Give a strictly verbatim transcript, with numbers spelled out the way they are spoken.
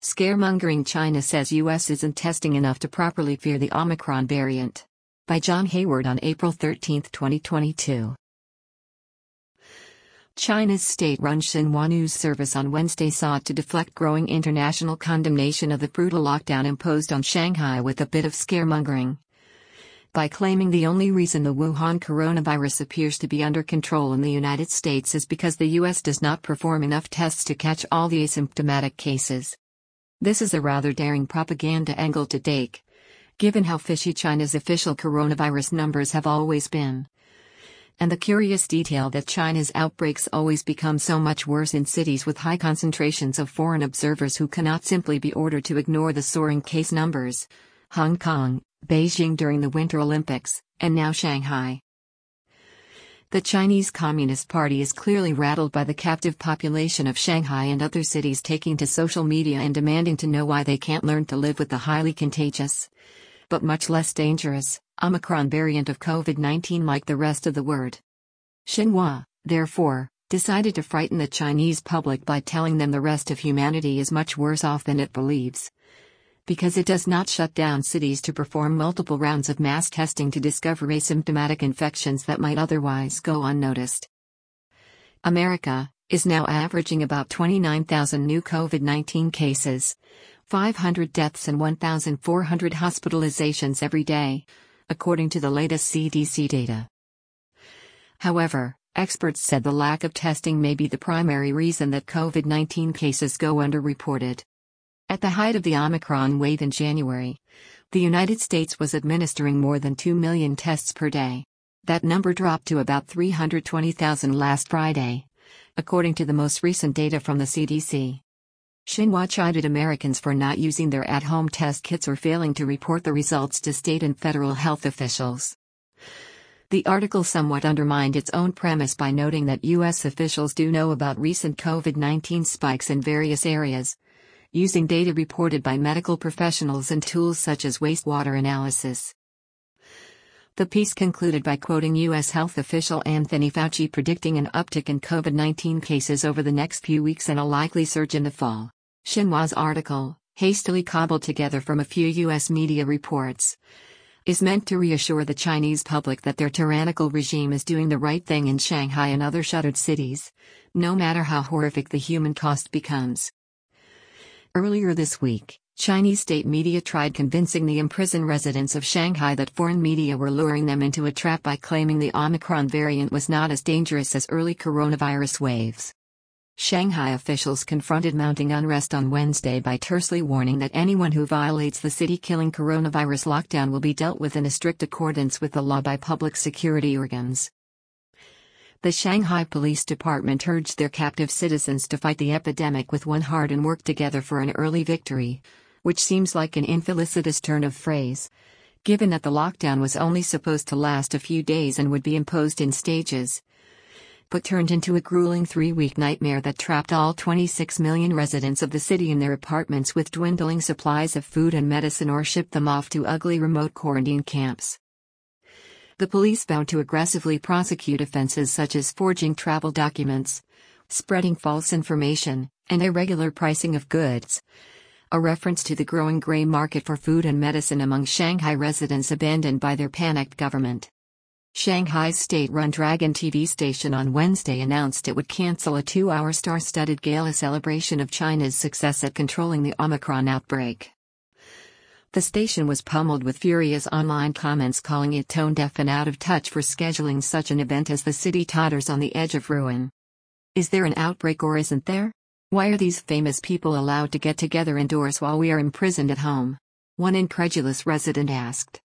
Scaremongering China says U S isn't testing enough to properly fear the Omicron variant. By John Hayward on April thirteenth, twenty twenty-two. China's state-run Xinhua news service on Wednesday sought to deflect growing international condemnation of the brutal lockdown imposed on Shanghai with a bit of scaremongering, by claiming the only reason the Wuhan coronavirus appears to be under control in the United States is because the U S does not perform enough tests to catch all the asymptomatic cases. This is a rather daring propaganda angle to take, given how fishy China's official coronavirus numbers have always been, and the curious detail that China's outbreaks always become so much worse in cities with high concentrations of foreign observers who cannot simply be ordered to ignore the soaring case numbers: Hong Kong, Beijing during the Winter Olympics, and now Shanghai. The Chinese Communist Party is clearly rattled by the captive population of Shanghai and other cities taking to social media and demanding to know why they can't learn to live with the highly contagious, but much less dangerous, Omicron variant of COVID nineteen like the rest of the world. Xinhua, therefore, decided to frighten the Chinese public by telling them the rest of humanity is much worse off than it believes, because it does not shut down cities to perform multiple rounds of mass testing to discover asymptomatic infections that might otherwise go unnoticed. America is now averaging about twenty-nine thousand new COVID nineteen cases, five hundred deaths and one thousand four hundred hospitalizations every day, according to the latest C D C data. However, experts said the lack of testing may be the primary reason that COVID nineteen cases go underreported. At the height of the Omicron wave in January, the United States was administering more than two million tests per day. That number dropped to about three hundred twenty thousand last Friday, according to the most recent data from the C D C. Xinhua chided Americans for not using their at-home test kits or failing to report the results to state and federal health officials. The article somewhat undermined its own premise by noting that U S officials do know about recent COVID nineteen spikes in various areas, using data reported by medical professionals and tools such as wastewater analysis. The piece concluded by quoting U S health official Anthony Fauci predicting an uptick in COVID nineteen cases over the next few weeks and a likely surge in the fall. Xinhua's article, hastily cobbled together from a few U S media reports, is meant to reassure the Chinese public that their tyrannical regime is doing the right thing in Shanghai and other shuttered cities, no matter how horrific the human cost becomes. Earlier this week, Chinese state media tried convincing the imprisoned residents of Shanghai that foreign media were luring them into a trap by claiming the Omicron variant was not as dangerous as early coronavirus waves. Shanghai officials confronted mounting unrest on Wednesday by tersely warning that anyone who violates the city-killing coronavirus lockdown will be dealt with in a strict accordance with the law by public security organs. The Shanghai Police Department urged their captive citizens to fight the epidemic with one heart and work together for an early victory, which seems like an infelicitous turn of phrase, given that the lockdown was only supposed to last a few days and would be imposed in stages, but turned into a grueling three-week nightmare that trapped all twenty-six million residents of the city in their apartments with dwindling supplies of food and medicine or shipped them off to ugly remote quarantine camps. The police vowed to aggressively prosecute offenses such as forging travel documents, spreading false information, and irregular pricing of goods, a reference to the growing gray market for food and medicine among Shanghai residents abandoned by their panicked government. Shanghai's state-run Dragon T V station on Wednesday announced it would cancel a two-hour star-studded gala celebration of China's success at controlling the Omicron outbreak. The station was pummeled with furious online comments calling it tone-deaf and out of touch for scheduling such an event as the city totters on the edge of ruin. Is there an outbreak or isn't there? Why are these famous people allowed to get together indoors while we are imprisoned at home? One incredulous resident asked.